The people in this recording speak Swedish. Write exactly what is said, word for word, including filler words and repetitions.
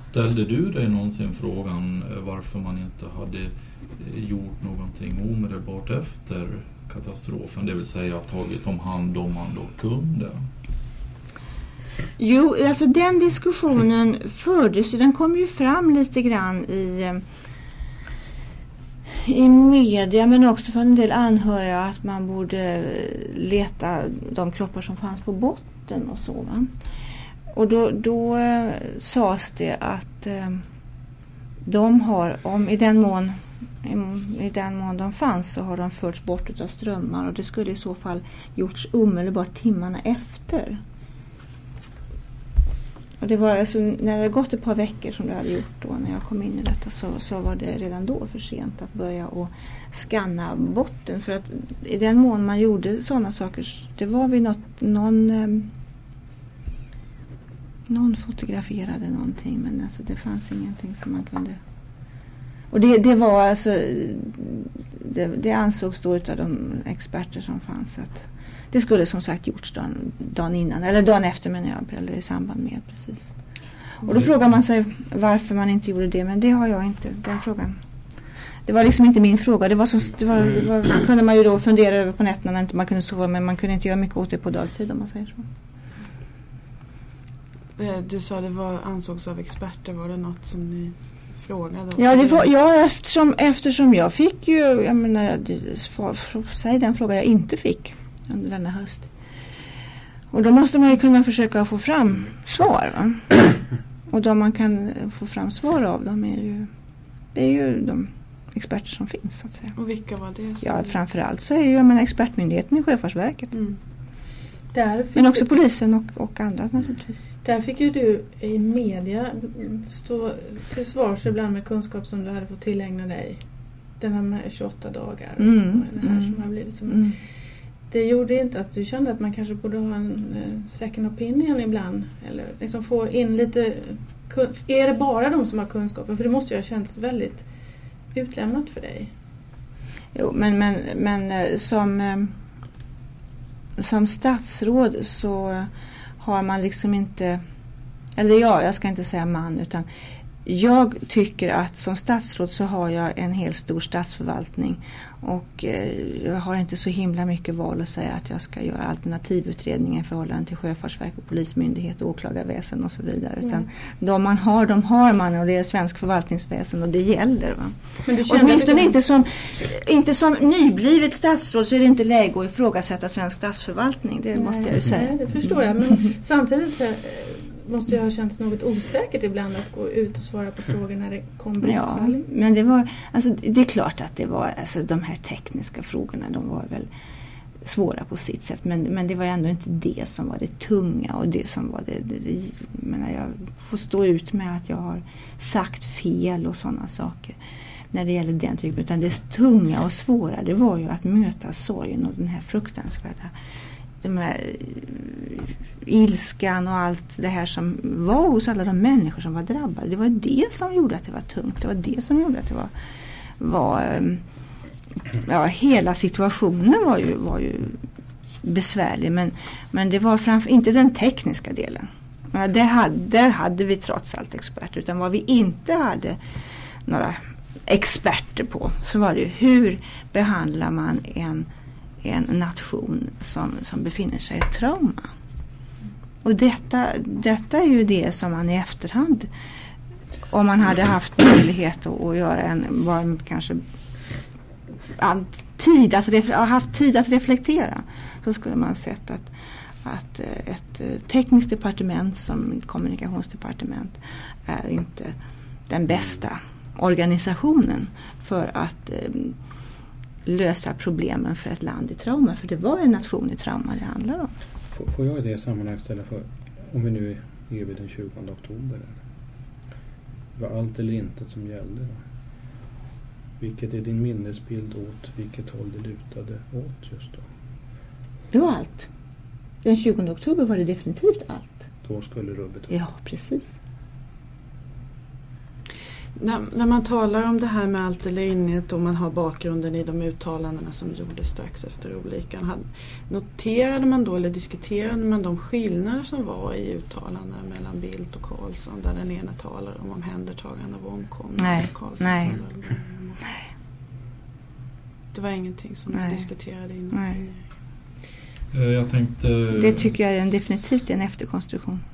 Ställde du dig någonsin frågan varför man inte hade gjort någonting omedelbart efter katastrofen, det vill säga tagit om hand om man då kunde? Jo, alltså den diskussionen fördes, den kom ju fram lite grann i i media, men också från en del anhöriga, att man borde leta de kroppar som fanns på botten och så, va? Och då, då eh, sades det att eh, de har, om i den mån i, i den mån de fanns, så har de förts bort utav strömmar, och det skulle i så fall gjorts omedelbart timmarna efter. Och det var alltså, när det hade gått ett par veckor som det hade gjort då, när jag kom in i detta, så, så var det redan då för sent att börja och skanna botten. För att i den mån man gjorde sådana saker, det var vid något, någon eh, någon fotograferade någonting, men alltså det fanns ingenting som man kunde. Och det, det var alltså det, det ansågs då utav de experter som fanns att det skulle som sagt gjorts dagen, dagen innan, eller dagen efter, men jag, eller i samband med, precis. Och då frågar man sig varför man inte gjorde det, men det har jag inte, den frågan. Det var liksom inte min fråga. Det var så, det var, det var, kunde man ju då fundera över på nätterna när inte man kunde sova, men man kunde inte göra mycket åt det på dagtid, om man säger så. Du sa det var ansågs av experter, var det något som ni frågade? Ja, det var, ja eftersom, eftersom jag fick ju, jag menar, säg den fråga jag inte fick under denna höst. Och då måste man ju kunna försöka få fram svar, va? Och de man kan få fram svar av dem är ju, det är ju de experter som finns, så att säga. Och vilka var det? Ja, framförallt så är ju, jag menar, expertmyndigheten i Sjöfartsverket. Mm. Där Men också polisen och, och andra naturligtvis. Där fick ju du i media stå till svars ibland med kunskap som du hade fått tillägna dig. Den här med tjugoåtta dagar. Mm, och det här mm, som har blivit som mm. Det gjorde inte att du kände att man kanske borde ha en uh, second opinion ibland. Eller liksom få in lite. Är det bara de som har kunskapen? För det måste ju ha känts väldigt utlämnat för dig. Jo, men, men, men som, som statsråd så har man liksom inte, eller ja, jag ska inte säga man, utan jag tycker att som statsråd så har jag en helt stor statsförvaltning, och eh, jag har inte så himla mycket val att säga att jag ska göra alternativutredningar i förhållande till Sjöfartsverk och polismyndighet och åklagarväsen och så vidare, utan mm. de man har, de har man, och det är svensk förvaltningsväsen och det gäller, va? Men du åtminstone inte som, inte som nyblivet statsråd så är det inte läge att ifrågasätta svensk statsförvaltning, det nej, måste jag ju säga. Nej, det förstår jag, men samtidigt måste jag ha känts något osäkert ibland att gå ut och svara på frågor när det kom bristfall. Ja, men det var, alltså det är klart att det var, alltså de här tekniska frågorna, de var väl svåra på sitt sätt, men, men det var ändå inte det som var det tunga, och det som var det, det, det menar, jag får stå ut med att jag har sagt fel och sådana saker när det gäller den typen, utan det tunga och svåra, det var ju att möta sorgen och den här fruktansvärda, de här ilskan och allt det här som var hos alla de människor som var drabbade. Det var det som gjorde att det var tungt. Det var det som gjorde att det var, var ja, hela situationen var ju, var ju besvärlig, men, men det var framför inte den tekniska delen. Men det hade, där hade vi trots allt experter, utan vad vi inte hade några experter på, så var det hur behandlar man en en nation som, som befinner sig i ett trauma. Och detta, detta är ju det som man i efterhand, om man hade haft möjlighet att, att göra en, var kanske an, tid att ref, haft tid att reflektera, så skulle man sett att, att ett tekniskt departement som kommunikationsdepartement är inte den bästa organisationen för att lösa problemen för ett land i trauma, för det var en nation i trauma det handlar om. Får jag i det sammanhanget ställa för, om vi nu är vid den tjugonde oktober, det var allt eller inte som gällde då? Vilket är din minnesbild åt vilket håll det lutade åt just då? Det var allt. Den tjugonde oktober var det definitivt allt. Då skulle rubbet upp. Ja, precis. När, när man talar om det här med allt eller inget och man har bakgrunden i de uttalandena som gjordes strax efter olyckan, hade, noterade man då eller diskuterade man de skillnader som var i uttalandena mellan Bildt och Carlsson, där den ena talar om omhändertagande av omkomna? Nej, nej. nej. Det var ingenting som nej. ni diskuterade innan? Nej. Jag tänkte... Det tycker jag är en, definitivt en efterkonstruktion.